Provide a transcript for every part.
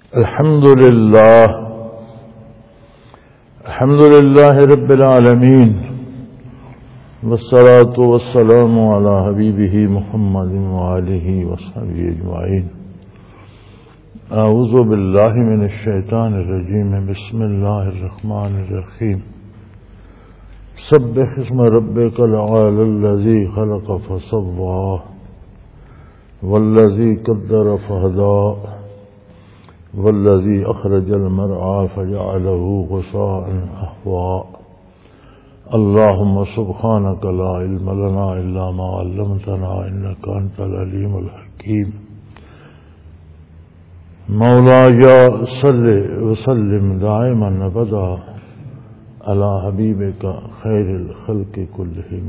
الحمد لله رب العالمين والصلاة والسلام على حبيبه محمد وآله وصحبه أجمعين. أعوذ بالله من الشيطان الرجيم. بسم الله الرحمن الرحيم. سبح اسم ربك الأعلى الذي خلق فسوى والذي قدر فهدى والذي أخرج المرعى فجعله غثاء أحوى. اللهم سبحانك لا علم لنا إلا ما علمتنا إنك أنت العليم الحكيم. مولاي صل وسلم دائما أبدا على حبيبك خير الخلق كلهم.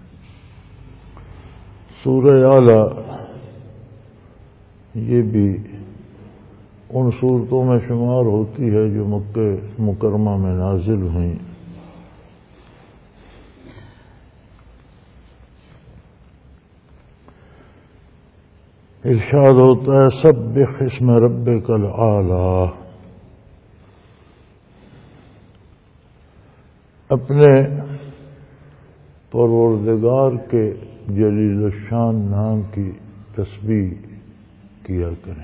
سورہ اعلیٰ یہ بھی ان صورتوں میں شمار ہوتی ہے جو مکہ مکرمہ میں نازل ہوئیں. ارشاد ہوتا ہے سبح اسم ربک العالی. اپنے پروردگار کے جلیل الشان نام کی تسبیح کیا کریں.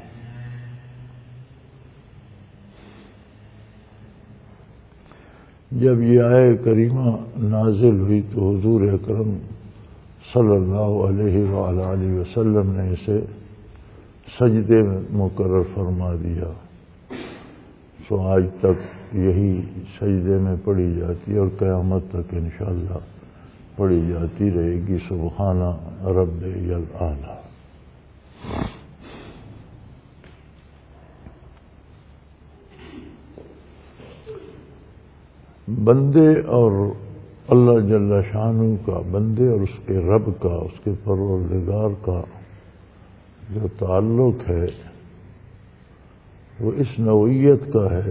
جب یہ آیہ کریمہ نازل ہوئی تو حضور اکرم صلی اللہ علیہ وآلہ وسلم نے اسے سجدے میں مقرر فرما دیا. سو آج تک یہی سجدے میں پڑھی جاتی ہے اور قیامت تک انشاءاللہ پڑھی جاتی رہے گی. سبحان ربی الاعلی. بندے اور اللہ جل شانہ کا، بندے اور اس کے رب کا، اس کے پروردگار کا جو تعلق ہے وہ اس نوعیت کا ہے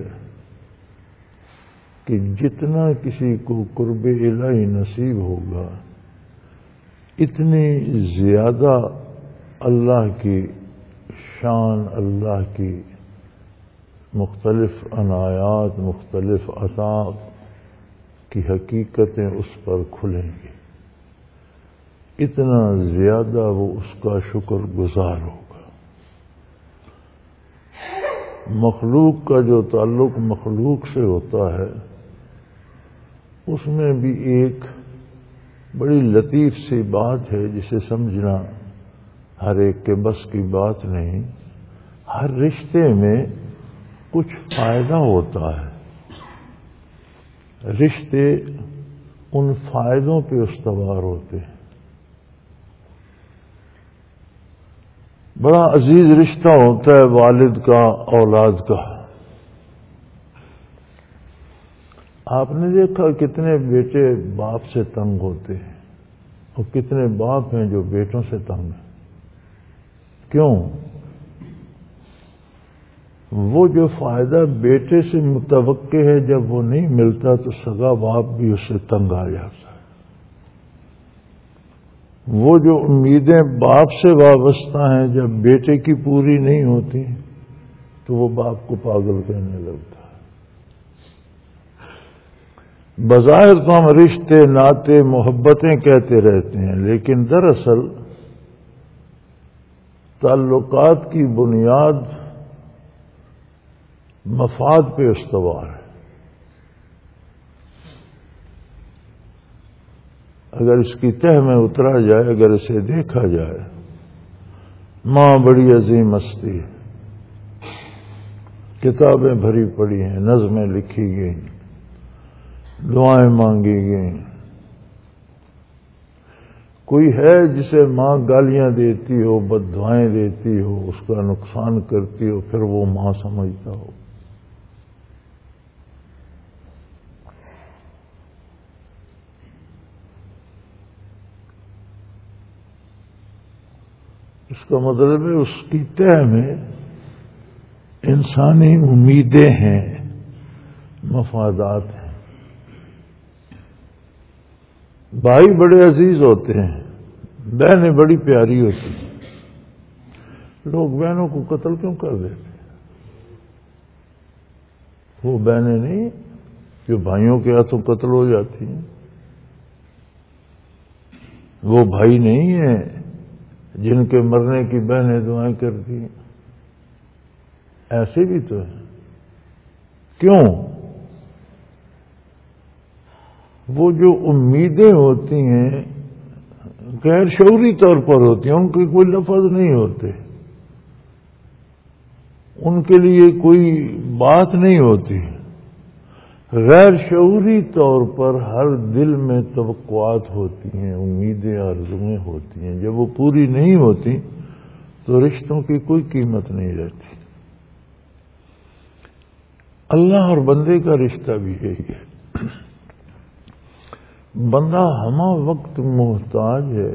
کہ جتنا کسی کو قرب الہی نصیب ہوگا اتنی زیادہ اللہ کی شان، اللہ کی مختلف عنایات، مختلف عطا کی حقیقتیں اس پر کھلیں گی، اتنا زیادہ وہ اس کا شکر گزار ہوگا. مخلوق کا جو تعلق مخلوق سے ہوتا ہے اس میں بھی ایک بڑی لطیف سی بات ہے جسے سمجھنا ہر ایک کے بس کی بات نہیں. ہر رشتے میں کچھ فائدہ ہوتا ہے. رشتے ان فائدوں پہ استوار ہوتے ہیں. بڑا عزیز رشتہ ہوتا ہے والد کا اولاد کا. آپ نے دیکھا کتنے بیٹے باپ سے تنگ ہوتے ہیں اور کتنے باپ ہیں جو بیٹوں سے تنگ ہیں. کیوں؟ وہ جو فائدہ بیٹے سے متوقع ہے جب وہ نہیں ملتا تو سگا باپ بھی اس سے تنگ آ جاتا ہے. وہ جو امیدیں باپ سے وابستہ ہیں جب بیٹے کی پوری نہیں ہوتی تو وہ باپ کو پاگل کہنے لگتا ہے. بظاہر تو ہم رشتے، ناطے، محبتیں کہتے رہتے ہیں لیکن دراصل تعلقات کی بنیاد مفاد پہ استوار ہے. اگر اس کی تہ میں اترا جائے، اگر اسے دیکھا جائے، ماں بڑی عظیم ہستی ہے، کتابیں بھری پڑی ہیں، نظمیں لکھی گئیں، دعائیں مانگی گئیں. کوئی ہے جسے ماں گالیاں دیتی ہو، بد دعائیں دیتی ہو، اس کا نقصان کرتی ہو، پھر وہ ماں سمجھتا ہو؟ اس کا مطلب ہے اس کی تہ میں انسانی امیدیں ہیں، مفادات ہیں. بھائی بڑے عزیز ہوتے ہیں، بہنیں بڑی پیاری ہوتی ہیں. لوگ بہنوں کو قتل کیوں کر دیتے ہیں؟ وہ بہنیں نہیں جو بھائیوں کے ہاتھوں قتل ہو جاتی ہیں، وہ بھائی نہیں ہیں جن کے مرنے کی بہنیں دعائیں کرتی ہیں، ایسے بھی تو ہیں۔ کیوں؟ وہ جو امیدیں ہوتی ہیں غیر شعوری طور پر ہوتی ہیں، ان کے کوئی لفظ نہیں ہوتے، ان کے لیے کوئی بات نہیں ہوتی، غیر شعوری طور پر ہر دل میں توقعات ہوتی ہیں، امیدیں آرزویں ہوتی ہیں، جب وہ پوری نہیں ہوتی تو رشتوں کی کوئی قیمت نہیں رہتی۔ اللہ اور بندے کا رشتہ بھی یہی ہے، بندہ ہمہ وقت محتاج ہے،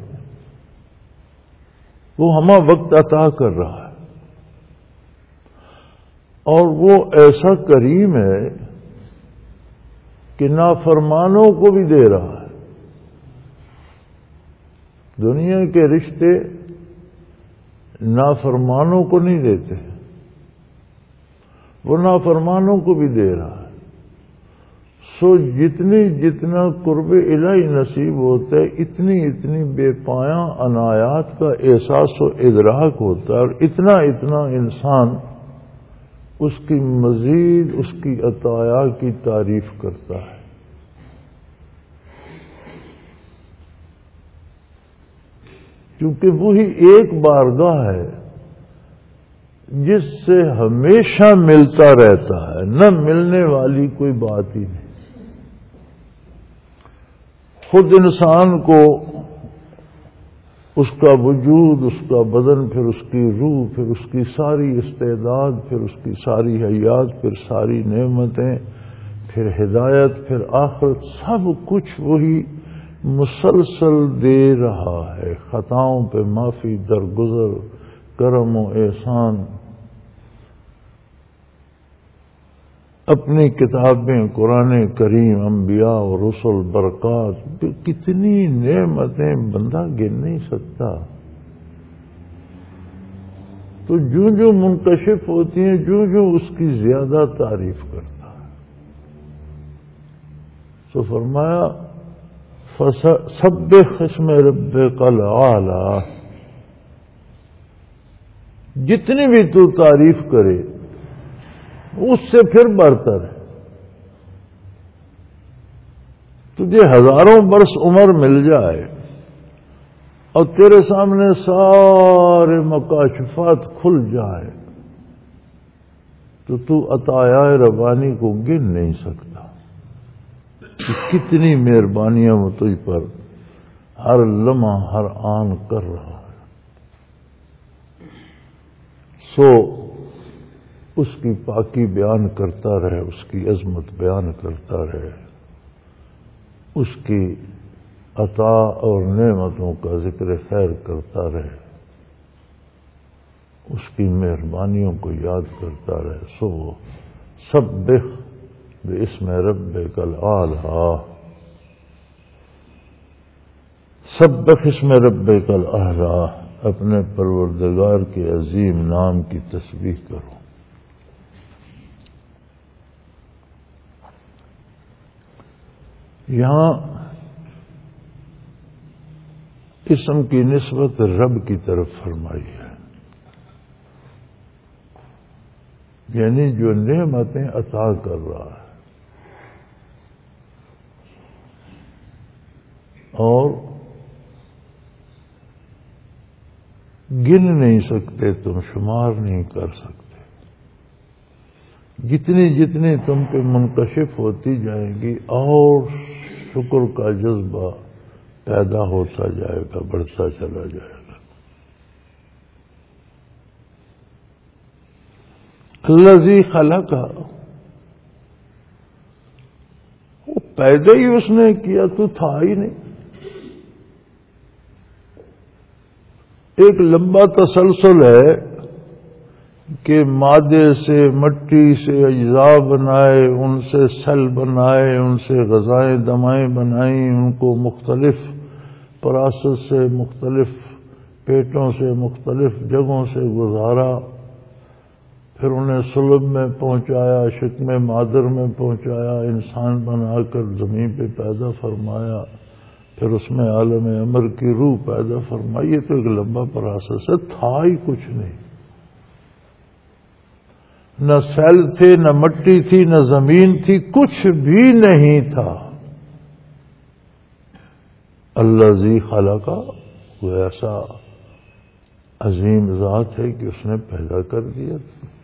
وہ ہمہ وقت عطا کر رہا ہے، اور وہ ایسا کریم ہے کہ نافرمانوں کو بھی دے رہا ہے۔ دنیا کے رشتے نافرمانوں کو نہیں دیتے، وہ نافرمانوں کو بھی دے رہا ہے۔ سو جتنا قرب الہی نصیب ہوتا ہے، اتنی بے پایاں عنایات کا احساس و ادراک ہوتا ہے، اور اتنا انسان اس کی مزید اس کی عطایا کی تعریف کرتا ہے۔ کیونکہ وہی ایک بارگاہ ہے جس سے ہمیشہ ملتا رہتا ہے، نہ ملنے والی کوئی بات ہی نہیں۔ خود انسان کو اس کا وجود، اس کا بدن، پھر اس کی روح، پھر اس کی ساری استعداد، پھر اس کی ساری حیات، پھر ساری نعمتیں، پھر ہدایت، پھر آخرت، سب کچھ وہی مسلسل دے رہا ہے۔ خطاؤں پہ معافی، درگزر، کرم و احسان، اپنی کتابیں، قرآن کریم، انبیاء اور رسل، برکات، کتنی نعمتیں بندہ گن نہیں سکتا۔ تو جو منکشف ہوتی ہیں، جو اس کی زیادہ تعریف کرتا ہے۔ تو فرمایا سبح اسم ربک الاعلی، جتنی بھی تو تعریف کرے اس سے پھر برتر ہے۔ تجھے ہزاروں برس عمر مل جائے اور تیرے سامنے سارے مکاشفات کھل جائے تو عطایا ربانی کو گن نہیں سکتا کہ کتنی مہربانیاں وہ تجھ پر ہر لمحہ ہر آن کر رہا ہے۔ سو اس کی پاکی بیان کرتا رہے، اس کی عظمت بیان کرتا رہے، اس کی عطا اور نعمتوں کا ذکر خیر کرتا رہے، اس کی مہربانیوں کو یاد کرتا رہے۔ سو سبح باسم ربک الاعلی، سبح اسم ربک الاعلی، اپنے پروردگار کے عظیم نام کی تسبیح کرو۔ یہاں اسم کی نسبت رب کی طرف فرمائی ہے، یعنی جو نعمتیں عطا کر رہا ہے اور گن نہیں سکتے تم، شمار نہیں کر سکتے، جتنی تم پہ منکشف ہوتی جائیں گی اور شکر کا جذبہ پیدا ہوتا جائے گا، بڑھتا چلا جائے گا۔ الذی خلق، وہ پیدا ہی اس نے کیا، تو تھا ہی نہیں۔ ایک لمبا تسلسل ہے کہ مادے سے، مٹی سے اجزاء بنائے، ان سے سیل بنائے، ان سے غذائیں دمائیں بنائیں، ان کو مختلف پراسس سے، مختلف پیٹوں سے، مختلف جگہوں سے گزارا، پھر انہیں صلب میں پہنچایا، شکم مادر میں پہنچایا، انسان بنا کر زمین پہ پیدا فرمایا، پھر اس میں عالم امر کی روح پیدا فرمائی۔ یہ تو ایک لمبا پروسیس ہے، تھا ہی کچھ نہیں، نہ سیل تھے، نہ مٹی تھی، نہ زمین تھی، کچھ بھی نہیں تھا۔ الذی خلق، وہ ایسا عظیم ذات ہے کہ اس نے پیدا کر دیا۔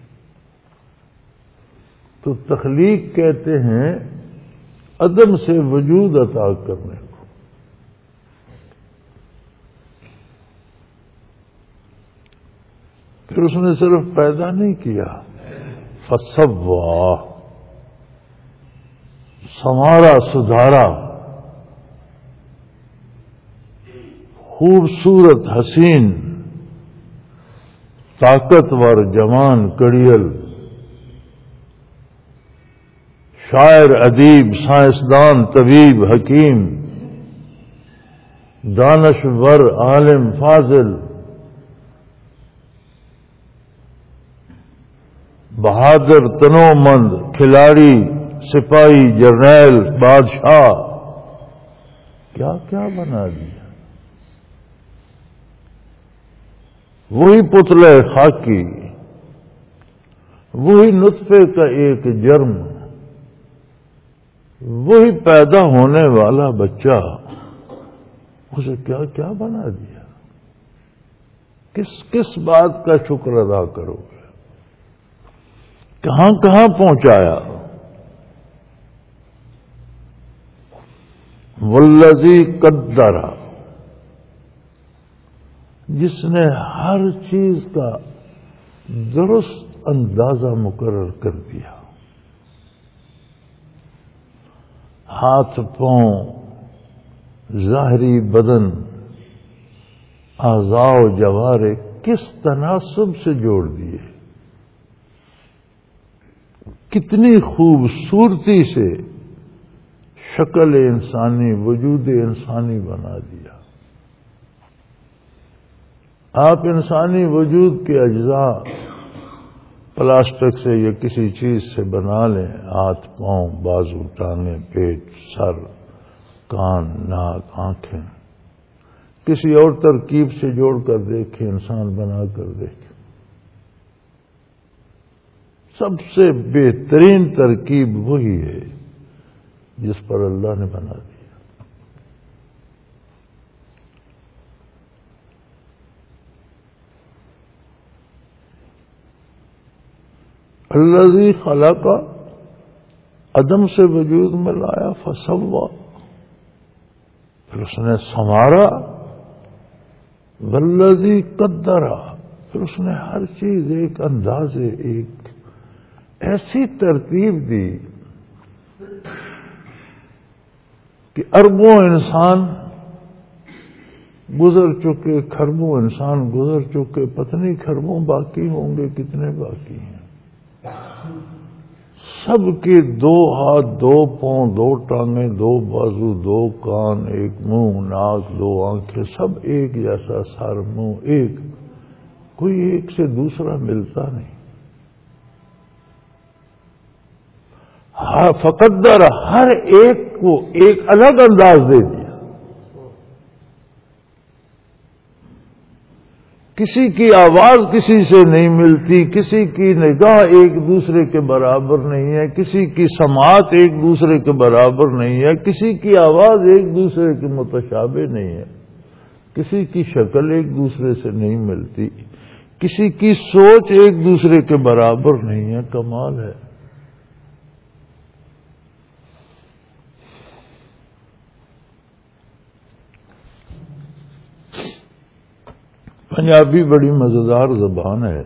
تو تخلیق کہتے ہیں عدم سے وجود عطا کرنے کو۔ پھر اس نے صرف پیدا نہیں کیا، فسوا، سنوارا، سدھارا، خوبصورت، حسین، طاقتور، جوان، کڑیل، شاعر، ادیب، سائنسدان، طبیب، حکیم، دانشور، عالم، فاضل، بہادر، تنومند، کھلاڑی، سپاہی، جرنیل، بادشاہ، کیا کیا بنا دیا۔ وہی پتلے خاکی، وہی نطفے کا ایک جرم، وہی پیدا ہونے والا بچہ، اسے کیا کیا بنا دیا۔ کس کس بات کا شکر ادا کرو گے، کہاں کہاں پہنچایا۔ والذی قدر، جس نے ہر چیز کا درست اندازہ مقرر کر دیا، ہاتھ، پاؤں، ظاہری بدن، اعضاء و جوارح کس تناسب سے جوڑ دیے، کتنی خوبصورتی سے شکل انسانی، وجود انسانی بنا دیا۔ آپ انسانی وجود کے اجزاء پلاسٹک سے یا کسی چیز سے بنا لیں، ہاتھ، پاؤں، بازو، ٹانگیں، پیٹ، سر، کان، ناک، آنکھیں، کسی اور ترکیب سے جوڑ کر دیکھیں، انسان بنا کر دیکھیں، سب سے بہترین ترکیب وہی ہے جس پر اللہ نے بنا دیا۔ الذی خلق، عدم سے وجود میں لایا، فسوا، پھر اس نے سنوارا، والذی قدر، پھر اس نے ہر چیز ایک اندازے، ایک ایسی ترتیب دی کہ اربوں انسان گزر چکے، کھربوں انسان گزر چکے، پتہ نہیں کھربوں باقی ہوں گے، کتنے باقی ہیں۔ سب کے دو ہاتھ، دو پاؤں، دو ٹانگیں، دو بازو، دو کان، ایک منہ، ناک، دو آنکھیں، سب ایک جیسا، سر، منہ ایک، کوئی ایک سے دوسرا ملتا نہیں۔ فقدر، ہر ایک کو ایک الگ انداز دے دیا۔ کسی کی آواز کسی سے نہیں ملتی، کسی کی نگاہ ایک دوسرے کے برابر نہیں ہے، کسی کی سماعت ایک دوسرے کے برابر نہیں ہے، کسی کی آواز ایک دوسرے کے متشابہ نہیں ہے، کسی کی شکل ایک دوسرے سے نہیں ملتی، کسی کی سوچ ایک دوسرے کے برابر نہیں ہے۔ کمال ہے۔ پنجابی بڑی مزیدار زبان ہے،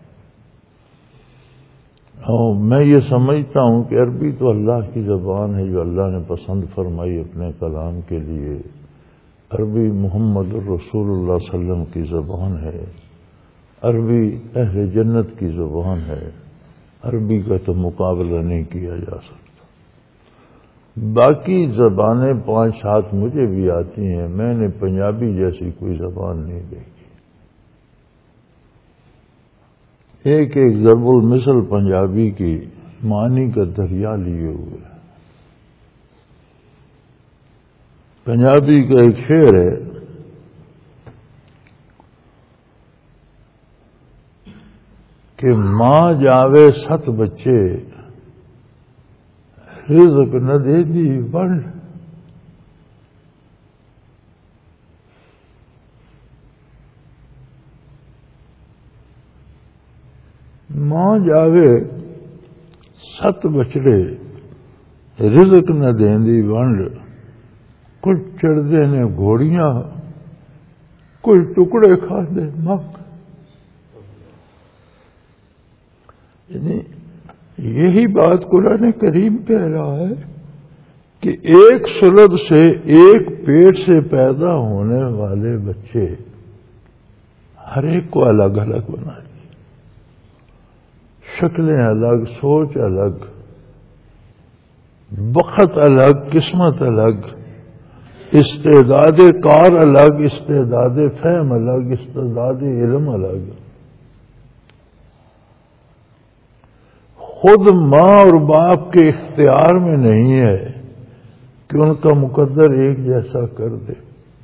اور میں یہ سمجھتا ہوں کہ عربی تو اللہ کی زبان ہے جو اللہ نے پسند فرمائی اپنے کلام کے لیے۔ عربی محمد الرسول اللہ صلی اللہ علیہ وسلم کی زبان ہے، عربی اہل جنت کی زبان ہے، عربی کا تو مقابلہ نہیں کیا جا سکتا۔ باقی زبانیں 5-7 مجھے بھی آتی ہیں، میں نے پنجابی جیسی کوئی زبان نہیں دیکھی۔ ایک ایک ضرب المثل پنجابی کی معنی کا دریا لیے ہوئے. پنجابی کا ایک شعر ہے کہ ماں جاوے 7 بچے رزق نہ دے دی ونڈ. ماں جاوے 7 بچڑے رزق نہ دیندی ونڈ. کچھ چڑھتے نے گھوڑیاں کچھ ٹکڑے کھاندے مک. یعنی یہی بات قرآن کریم کہہ رہا ہے کہ ایک سلب سے ایک پیٹ سے پیدا ہونے والے بچے ہر ایک کو الگ الگ بنا دی. شکلیں الگ، سوچ الگ، وقت الگ، قسمت الگ، استعداد کار الگ، استعداد فہم الگ، استعداد علم الگ. خود ماں اور باپ کے اختیار میں نہیں ہے کہ ان کا مقدر ایک جیسا کر دے.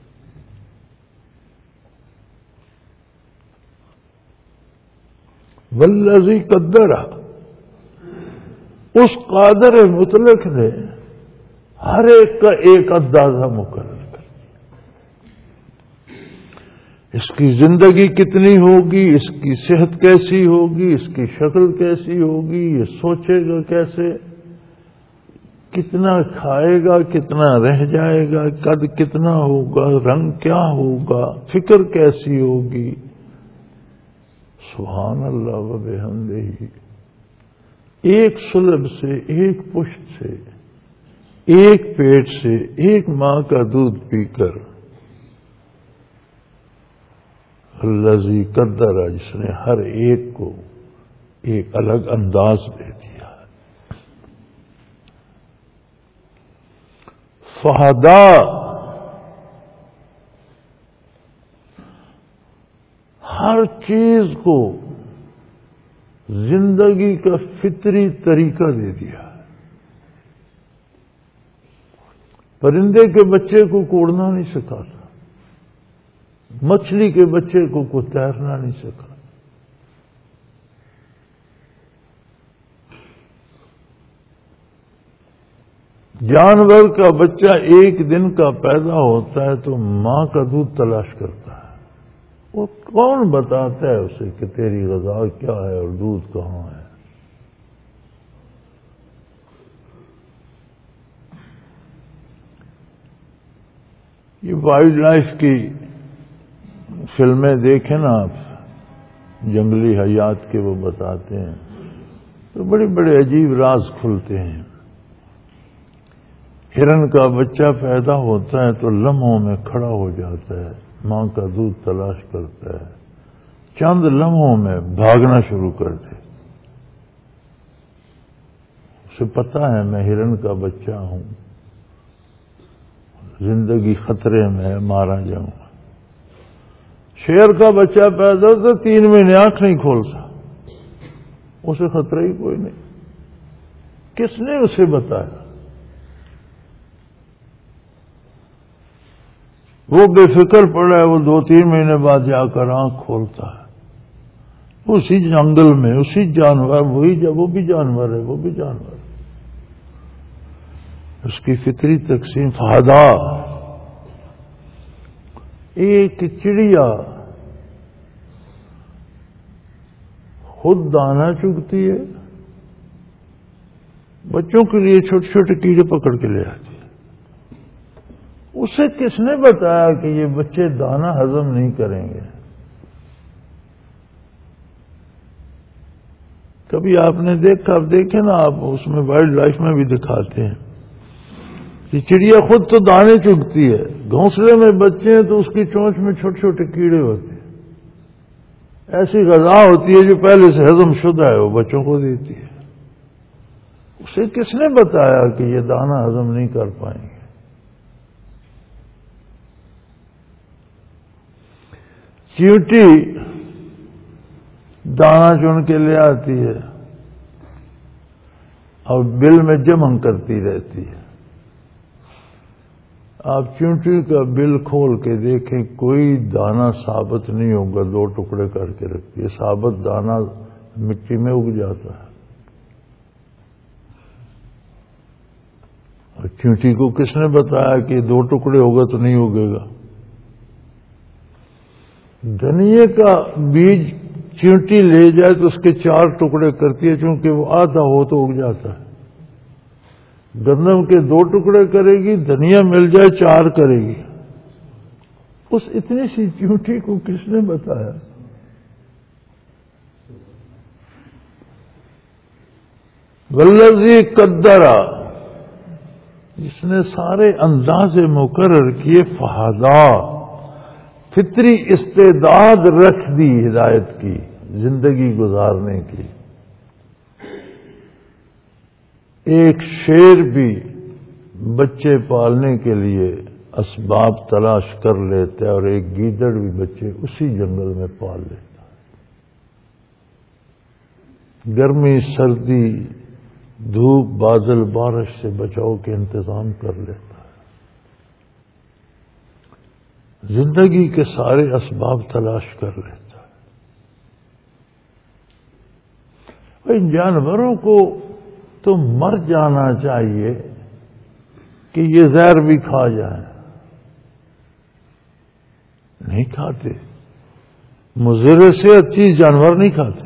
والذی قدر، اس قادر مطلق نے ہر ایک کا ایک اندازہ مقرر کر دیا. اس کی زندگی کتنی ہوگی، اس کی صحت کیسی ہوگی، اس کی شکل کیسی ہوگی، یہ سوچے گا کیسے، کتنا کھائے گا، کتنا رہ جائے گا، قد کتنا ہوگا، رنگ کیا ہوگا، فکر کیسی ہوگی. سبحان اللہ و بحمدہ. ایک سلب سے، ایک پشت سے، ایک پیٹ سے، ایک ماں کا دودھ پی کر الذی قدر، جس نے ہر ایک کو ایک الگ انداز دے دیا. فہدا، ہر چیز کو زندگی کا فطری طریقہ دے دیا. پرندے کے بچے کو کوڑنا نہیں سکھاتا، مچھلی کے بچے کو تیرنا نہیں سکھاتا. جانور کا بچہ ایک دن کا پیدا ہوتا ہے تو ماں کا دودھ تلاش کرتا ہے. وہ کون بتاتا ہے اسے کہ تیری غذا کیا ہے اور دودھ کہاں ہے؟ یہ وائلڈ لائف کی فلمیں دیکھیں نا آپ، جنگلی حیات کے وہ بتاتے ہیں تو بڑے بڑے عجیب راز کھلتے ہیں. ہرن کا بچہ پیدا ہوتا ہے تو لمحوں میں کھڑا ہو جاتا ہے، ماں کا دودھ تلاش کرتا ہے، چند لمحوں میں بھاگنا شروع کر دے. اسے پتا ہے میں ہرن کا بچہ ہوں، زندگی خطرے میں ہے، مارا جاؤں گا. شیر کا بچہ پیدا ہوتا 3 مہینے آنکھ نہیں کھولتا، اسے خطرہ ہی کوئی نہیں. کس نے اسے بتایا؟ وہ بے فکر پڑا ہے، وہ 2-3 مہینے بعد جا کر آنکھ کھولتا ہے. اسی جنگل میں، اسی جانور، وہ بھی جانور ہے، وہ بھی جانور ہے. اس کی فطری تقسیم. فہدا، ایک چڑیا خود دانا چگتی ہے، بچوں کے لیے چھوٹے چھوٹے کیڑے پکڑ کے لے آتی ہے. اسے کس نے بتایا کہ یہ بچے دانا ہضم نہیں کریں گے؟ کبھی آپ نے دیکھا، اب دیکھیں نا آپ، اس میں وائلڈ لائف میں بھی دکھاتے ہیں کہ چڑیا خود تو دانے چگتی ہے، گھونسلے میں بچے ہیں تو اس کی چونچ میں چھوٹے چھوٹے کیڑے ہوتے ہیں. ایسی غذا ہوتی ہے جو پہلے سے ہضم شدہ ہے، وہ بچوں کو دیتی ہے. اسے کس نے بتایا کہ یہ دانا ہضم نہیں کر پائیں گے؟ چیونٹی دانا چن کے لے آتی ہے اور بل میں جمع کرتی رہتی ہے. آپ چونٹی کا بل کھول کے دیکھیں کوئی دانا ثابت نہیں ہوگا. 2 ٹکڑے کر کے رکھتی ہے. ثابت دانا مٹی میں اگ جاتا ہے. اور چونٹی کو کس نے بتایا کہ 2 ٹکڑے ہوگا تو نہیں اگے گا؟ دھنیے کا بیج چونٹی لے جائے تو اس کے 4 ٹکڑے کرتی ہے، چونکہ وہ آدھا ہو تو اگ جاتا ہے. گندم کے 2 ٹکڑے کرے گی، دھنیا مل جائے 4 کرے گی. اس اتنی سی چونٹی کو کس نے بتایا؟ والذی قدرا، جس نے سارے اندازے مقرر کیے. فہدا، فطری استعداد رکھ دی ہدایت کی، زندگی گزارنے کی. ایک شیر بھی بچے پالنے کے لیے اسباب تلاش کر لیتا ہے، اور ایک گیدڑ بھی بچے اسی جنگل میں پال لیتا ہے. گرمی، سردی، دھوپ، بادل، بارش سے بچاؤ کے انتظام کر لیتا ہے. زندگی کے سارے اسباب تلاش کر لیتا ہے. ان جانوروں کو تو مر جانا چاہیے کہ یہ زہر بھی کھا جائیں. نہیں کھاتے. مضر صحت چیز جانور نہیں کھاتے.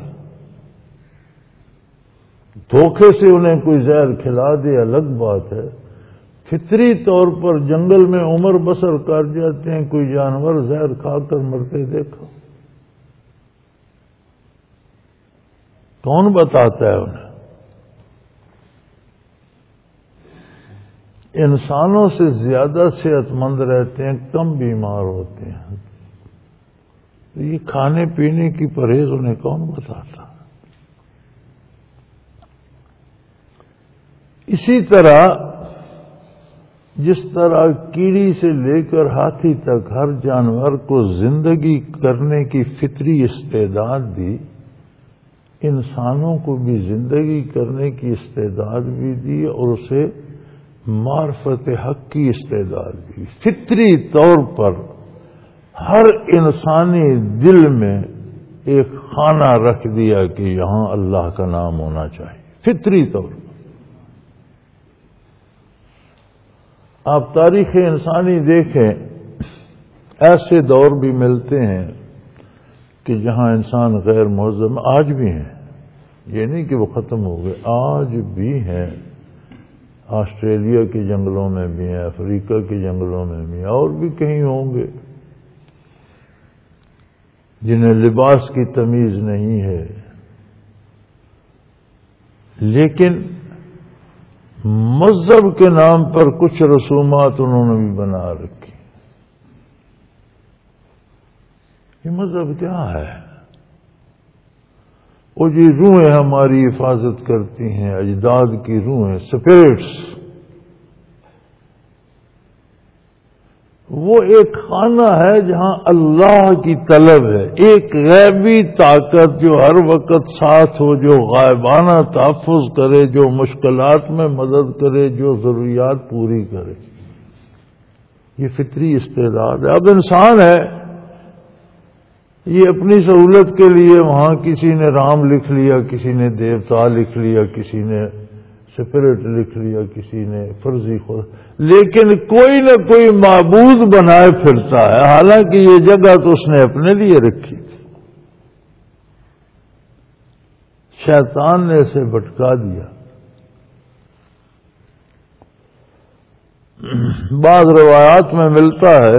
دھوکے سے انہیں کوئی زہر کھلا دے الگ بات ہے. فطری طور پر جنگل میں عمر بسر کر جاتے ہیں. کوئی جانور زہر کھا کر مرتے دیکھو؟ کون بتاتا ہے انہیں؟ انسانوں سے زیادہ صحت مند رہتے ہیں، کم بیمار ہوتے ہیں. یہ کھانے پینے کی پرہیز انہیں کون بتاتا؟ اسی طرح جس طرح کیڑی سے لے کر ہاتھی تک ہر جانور کو زندگی کرنے کی فطری استعداد دی، انسانوں کو بھی زندگی کرنے کی استعداد بھی دی اور اسے معرفت حق کی استعداد بھی. فطری طور پر ہر انسانی دل میں ایک خانہ رکھ دیا کہ یہاں اللہ کا نام ہونا چاہیے. فطری طور پر. آپ تاریخ انسانی دیکھیں، ایسے دور بھی ملتے ہیں کہ جہاں انسان غیر مہذب آج بھی ہیں. یہ نہیں کہ وہ ختم ہو گئے، آج بھی ہیں. آسٹریلیا کے جنگلوں میں بھی ہیں، افریقہ کے جنگلوں میں بھی ہیں، اور بھی کہیں ہوں گے جنہیں لباس کی تمیز نہیں ہے. لیکن مذہب کے نام پر کچھ رسومات انہوں نے بھی بنا رکھی. یہ مذہب کیا ہے؟ وہ جی روحیں ہماری حفاظت کرتی ہیں، اجداد کی روحیں، اسپرٹس. وہ ایک خانہ ہے جہاں اللہ کی طلب ہے. ایک غیبی طاقت جو ہر وقت ساتھ ہو، جو غائبانہ تحفظ کرے، جو مشکلات میں مدد کرے، جو ضروریات پوری کرے. یہ فطری استعداد ہے. اب انسان ہے، یہ اپنی سہولت کے لیے وہاں کسی نے رام لکھ لیا، کسی نے دیوتا لکھ لیا، کسی نے اسپرٹ لکھ لیا، کسی نے فرضی خود، لیکن کوئی نہ کوئی معبود بنائے پھرتا ہے. حالانکہ یہ جگہ تو اس نے اپنے لیے رکھی تھی. شیطان نے اسے بھٹکا دیا. بعض روایات میں ملتا ہے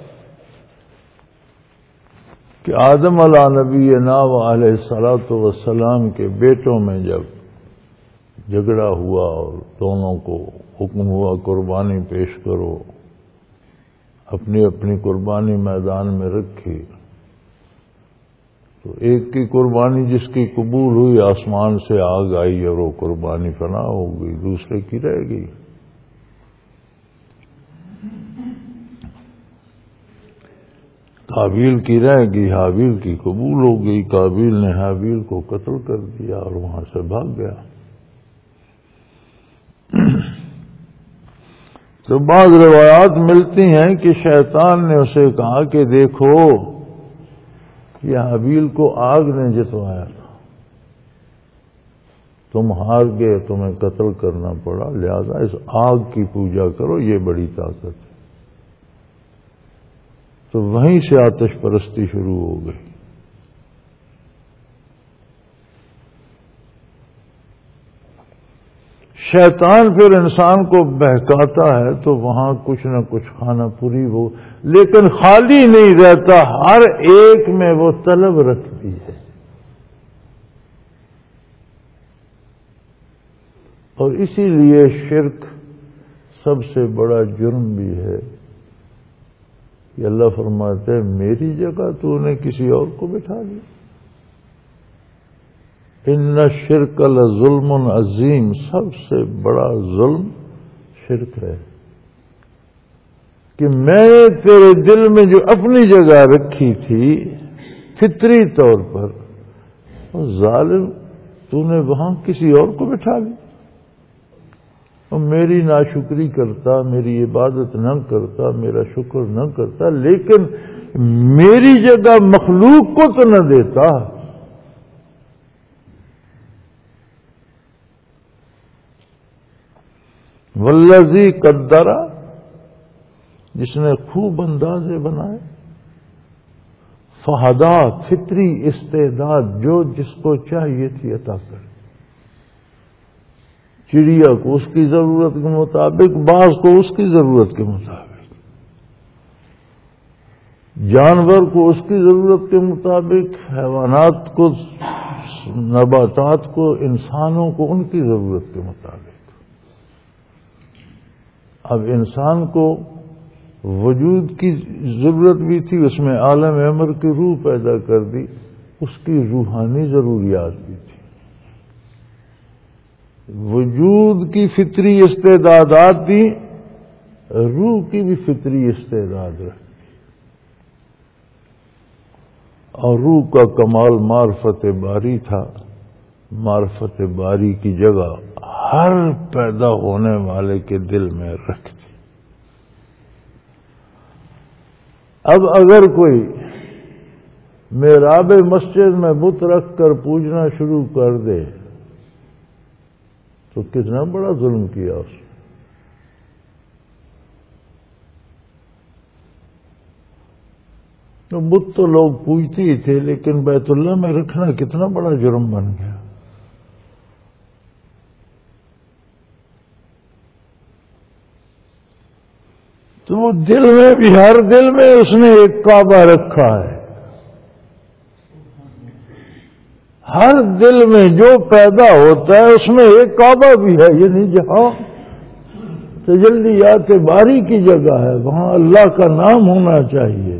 کہ آدم علیہ نبینا علیہ الصلوۃ والسلام کے بیٹوں میں جب جھگڑا ہوا اور دونوں کو حکم ہوا قربانی پیش کرو، اپنی اپنی قربانی میدان میں رکھی، تو ایک کی قربانی جس کی قبول ہوئی، آسمان سے آگ آئی اور وہ قربانی فنا ہو گئی، دوسرے کی رہ گئی. قابیل کی رہ گئی، حابیل کی قبول ہو گئی، قابیل نے حابیل کو قتل کر دیا اور وہاں سے بھاگ گیا۔ تو بعض روایات ملتی ہیں کہ شیطان نے اسے کہا کہ دیکھو یہ حابیل کو آگ نے جتوایا تھا، تم ہار گئے، تمہیں قتل کرنا پڑا، لہذا اس آگ کی پوجا کرو، یہ بڑی طاقت ہے۔ تو وہیں سے آتش پرستی شروع ہو گئی۔ شیطان پھر انسان کو بہکاتا ہے تو وہاں کچھ نہ کچھ خانہ پوری وہ، لیکن خالی نہیں رہتا، ہر ایک میں وہ طلب رکھتی ہے۔ اور اسی لیے شرک سب سے بڑا جرم بھی ہے کہ اللہ فرماتے ہیں میری جگہ تو نے کسی اور کو بٹھا دیا۔ ان الشرک لظلم عظیم، سب سے بڑا ظلم شرک ہے کہ میں نے تیرے دل میں جو اپنی جگہ رکھی تھی فطری طور پر، ظالم تو نے وہاں کسی اور کو بٹھا لی، اور میری ناشکری کرتا، میری عبادت نہ کرتا، میرا شکر نہ کرتا، لیکن میری جگہ مخلوق کو تو نہ دیتا۔ والذی قدر، جس نے خوب اندازے بنائے، فہدا، فطری استعداد جو جس کو چاہیے تھی عطا کر، چڑیا کو اس کی ضرورت کے مطابق، باز کو اس کی ضرورت کے مطابق، جانور کو اس کی ضرورت کے مطابق، حیوانات کو، نباتات کو، انسانوں کو ان کی ضرورت کے مطابق۔ اب انسان کو وجود کی ضرورت بھی تھی، اس میں عالم امر کی روح پیدا کر دی، اس کی روحانی ضروریات بھی تھی۔ وجود کی فطری استعدادات تھی، روح کی بھی فطری استعداد رکھتی، اور روح کا کمال معرفت باری تھا۔ معرفت باری کی جگہ ہر پیدا ہونے والے کے دل میں رکھتی۔ اب اگر کوئی محراب مسجد میں بت رکھ کر پوجنا شروع کر دے تو کتنا بڑا ظلم کیا اس نے۔ تو بت تو لوگ پوجتے ہی تھے، لیکن بیت اللہ میں رکھنا کتنا بڑا جرم بن گیا۔ تو دل میں بھی، ہر دل میں اس نے ایک کعبہ رکھا ہے۔ ہر دل میں جو پیدا ہوتا ہے اس میں ایک کعبہ بھی ہے، یعنی جہاں تجلیات باری کی جگہ ہے وہاں اللہ کا نام ہونا چاہیے،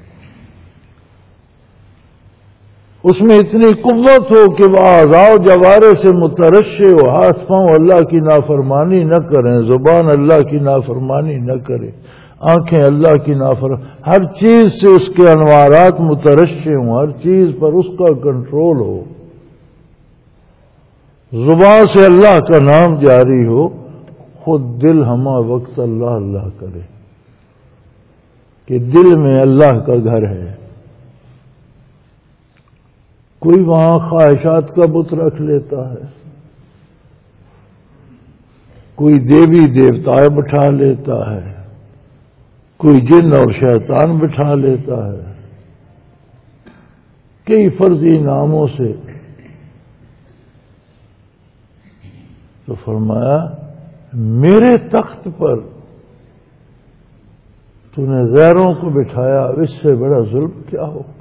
اس میں اتنی قوت ہو کہ وہ اعضاء جوارے سے مترشح ہو، ہاتھ پاؤں اللہ کی نافرمانی نہ کریں، زبان اللہ کی نافرمانی نہ کرے، آنکھیں اللہ کی نافرمانی، ہر چیز سے اس کے انوارات مترشح ہوں، ہر چیز پر اس کا کنٹرول ہو، زبان سے اللہ کا نام جاری ہو، خود دل ہما وقت اللہ اللہ کرے کہ دل میں اللہ کا گھر ہے۔ کوئی وہاں خواہشات کا بت رکھ لیتا ہے، کوئی دیوی دیوتا بٹھا لیتا ہے، کوئی جن اور شیطان بٹھا لیتا ہے، کئی فرضی ناموں سے۔ تو فرمایا میرے تخت پر تو نے غیروں کو بٹھایا، اس سے بڑا ظلم کیا ہوگا۔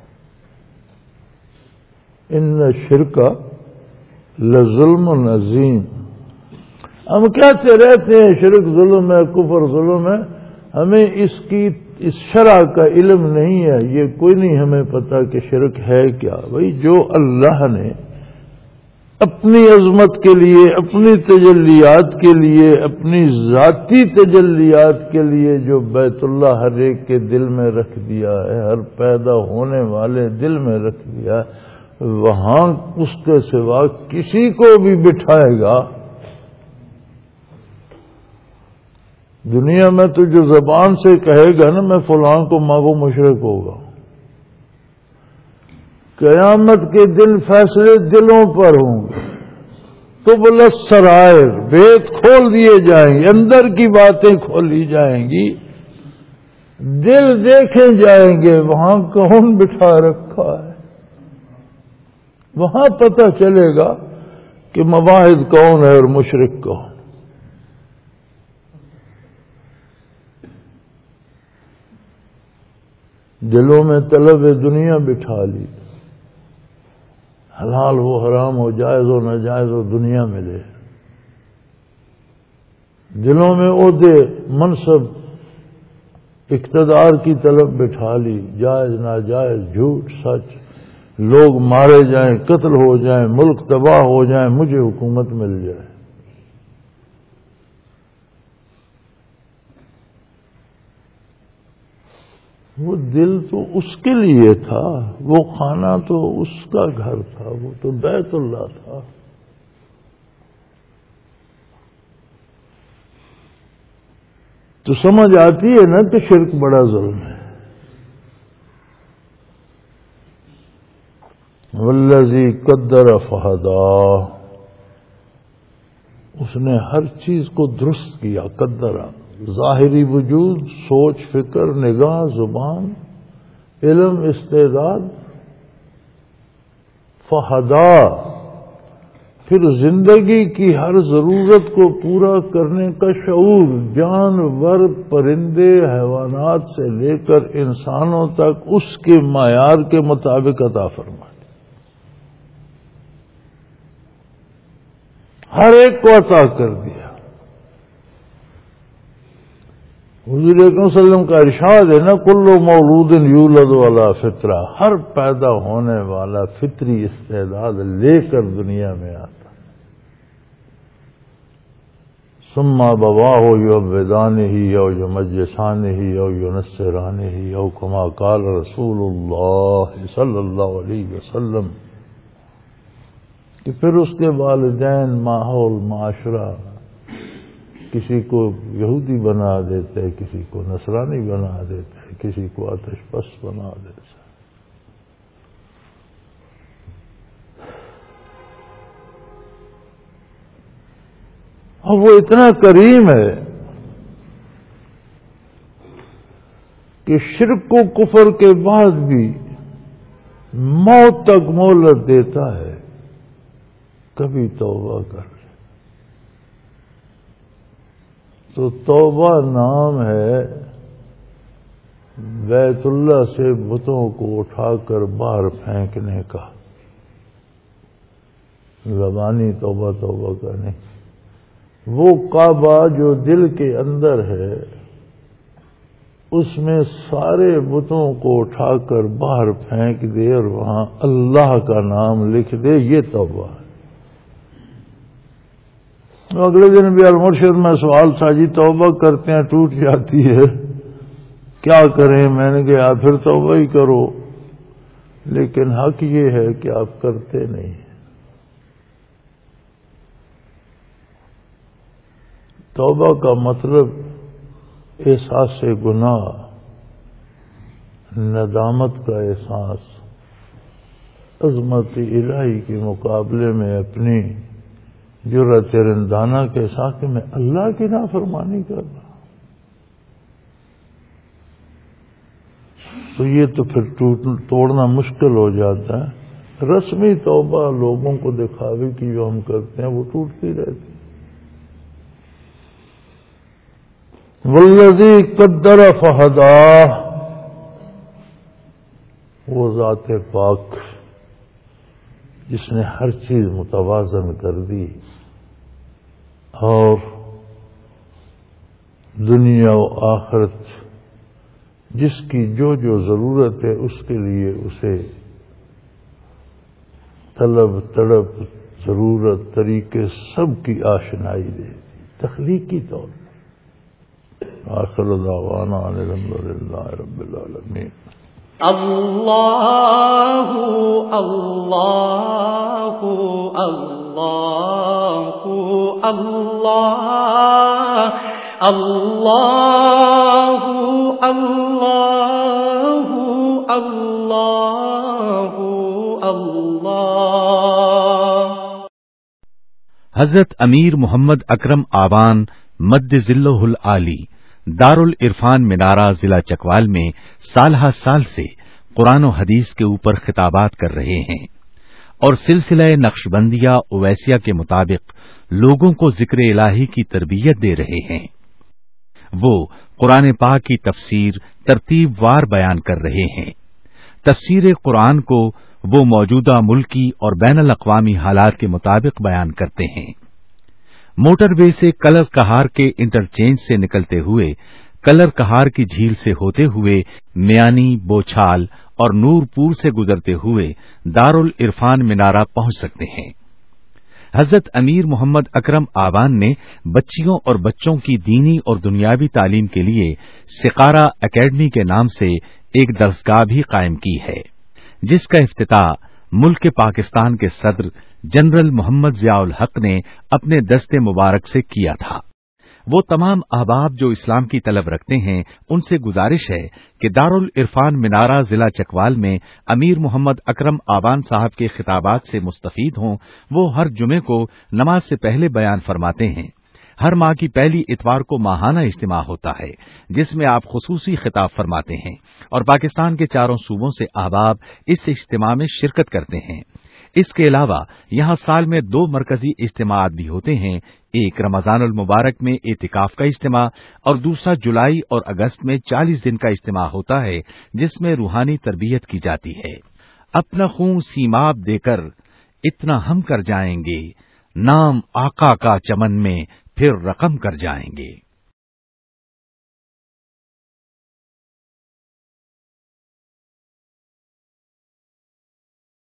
ان الشرک لظلم عظیم۔ ہم کہتے رہتے ہیں شرک ظلم ہے، کفر ظلم ہے، ہمیں اس شرع کا علم نہیں ہے، یہ کوئی نہیں ہمیں پتا کہ شرک ہے کیا۔ بھئی جو اللہ نے اپنی عظمت کے لیے، اپنی تجلیات کے لیے، اپنی ذاتی تجلیات کے لیے جو بیت اللہ ہر ایک کے دل میں رکھ دیا ہے، ہر پیدا ہونے والے دل میں رکھ دیا ہے، وہاں اس کے سوا کسی کو بھی بٹھائے گا؟ دنیا میں تو جو زبان سے کہے گا نا میں فلاں کو مانگو مشرک ہوگا، قیامت کے دن فیصلے دلوں پر ہوں گے، تو بلا سرائر بھید کھول دیے جائیں گے، اندر کی باتیں کھولی جائیں گی، دل دیکھے جائیں گے، وہاں کون بٹھا رکھا ہے، وہاں پتہ چلے گا کہ مواحد کون ہے اور مشرک کون۔ دلوں میں طلب دنیا بٹھا لی، حلال ہو حرام ہو، جائز ہو ناجائز ہو، دنیا ملے۔ دلوں میں عہدے منصب اقتدار کی طلب بٹھا لی، جائز ناجائز جھوٹ سچ، لوگ مارے جائیں، قتل ہو جائیں، ملک تباہ ہو جائیں، مجھے حکومت مل جائے۔ وہ دل تو اس کے لیے تھا، وہ خانہ تو اس کا گھر تھا، وہ تو بیت اللہ تھا۔ تو سمجھ آتی ہے نا کہ شرک بڑا ظلم ہے۔ والذی قدر فہدا، اس نے ہر چیز کو درست کیا، قدرہ، ظاہری وجود، سوچ فکر، نگاہ، زبان، علم، استعداد، فہدا، پھر زندگی کی ہر ضرورت کو پورا کرنے کا شعور، جانور پرندے حیوانات سے لے کر انسانوں تک اس کے معیار کے مطابق عطا فرمائے، ہر ایک کو عطا کر دیا۔ حضور اکرم صلی اللہ علیہ وسلم کا ارشاد ہے نا، کل مولود یولد علی فطرہ، ہر پیدا ہونے والا فطری استعداد لے کر دنیا میں آتا، ثم ابواہ یعبدانہ او یمجسانہ او ینصرانہ او کما قال رسول اللہ صلی اللہ علیہ وسلم، کہ پھر اس کے والدین، ماحول، معاشرہ کسی کو یہودی بنا دیتے، کسی کو نصرانی بنا دیتے، کسی کو آتش پرست بنا دیتے۔ اور وہ اتنا کریم ہے کہ شرک و کفر کے بعد بھی موت تک مہلت دیتا ہے، کبھی توبہ کر۔ تو توبہ نام ہے بیت اللہ سے بتوں کو اٹھا کر باہر پھینکنے کا، زبانی توبہ توبہ کا نہیں۔ وہ کعبہ جو دل کے اندر ہے، اس میں سارے بتوں کو اٹھا کر باہر پھینک دے اور وہاں اللہ کا نام لکھ دے، یہ توبہ ہے۔ اگلے دن بھی المرشد میں سوال تھا، جی توبہ کرتے ہیں ٹوٹ جاتی ہے، کیا کریں؟ میں نے کہا پھر توبہ ہی کرو، لیکن حق یہ ہے کہ آپ کرتے نہیں۔ توبہ کا مطلب احساس گناہ، ندامت کا احساس، عظمت الہی کے مقابلے میں اپنی جرأت رندانہ کے ساتھ کہ میں اللہ کی نافرمانی کر رہا، تو یہ تو پھر توڑنا مشکل ہو جاتا ہے۔ رسمی توبہ لوگوں کو دکھاوے کی جو ہم کرتے ہیں وہ ٹوٹتی رہتی۔ والذی قدر فہدا، وہ ذات پاک جس نے ہر چیز متوازن کر دی اور دنیا و آخرت جس کی جو جو ضرورت ہے اس کے لیے اسے طلب تڑپ ضرورت طریقے سب کی آشنائی دے دی تخلیقی طور پر. آخر دعوانا ان الحمدللہ رب العالمین. اللہ اللہ اللہ اللہ اللہ اللہ اللہ اللہ. حضرت امیر محمد اکرم آوان مد ذلہ العالی دارالعرفان منارہ ضلع چکوال میں سالہ سال سے قرآن و حدیث کے اوپر خطابات کر رہے ہیں اور سلسلہ نقشبندیہ اویسیہ کے مطابق لوگوں کو ذکر الہی کی تربیت دے رہے ہیں. وہ قرآن پاک کی تفسیر ترتیب وار بیان کر رہے ہیں. تفسیر قرآن کو وہ موجودہ ملکی اور بین الاقوامی حالات کے مطابق بیان کرتے ہیں. موٹر وے سے کلر کہار کے انٹرچینج سے نکلتے ہوئے کلر کہار کی جھیل سے ہوتے ہوئے میانی، بوچھال اور نور پور سے گزرتے ہوئے دارالعرفان منارہ پہنچ سکتے ہیں. حضرت امیر محمد اکرم آوان نے بچیوں اور بچوں کی دینی اور دنیاوی تعلیم کے لیے سقارہ اکیڈمی کے نام سے ایک درسگاہ بھی قائم کی ہے، جس کا افتتاح ملک پاکستان کے صدر جنرل محمد ضیاء الحق نے اپنے دست مبارک سے کیا تھا. وہ تمام احباب جو اسلام کی طلب رکھتے ہیں ان سے گزارش ہے کہ دارالعرفان منارہ ضلع چکوال میں امیر محمد اکرم آوان صاحب کے خطابات سے مستفید ہوں. وہ ہر جمعے کو نماز سے پہلے بیان فرماتے ہیں. ہر ماہ کی پہلی اتوار کو ماہانہ اجتماع ہوتا ہے جس میں آپ خصوصی خطاب فرماتے ہیں اور پاکستان کے چاروں صوبوں سے احباب اس اجتماع میں شرکت کرتے ہیں. اس کے علاوہ یہاں سال میں 2 مرکزی اجتماعات بھی ہوتے ہیں، ایک رمضان المبارک میں اعتکاف کا اجتماع اور دوسرا جولائی اور اگست میں 40 دن کا اجتماع ہوتا ہے جس میں روحانی تربیت کی جاتی ہے. اپنا خون سیماب دے کر اتنا ہم کر جائیں گے، نام آقا کا چمن میں پھر رقم کر جائیں گے.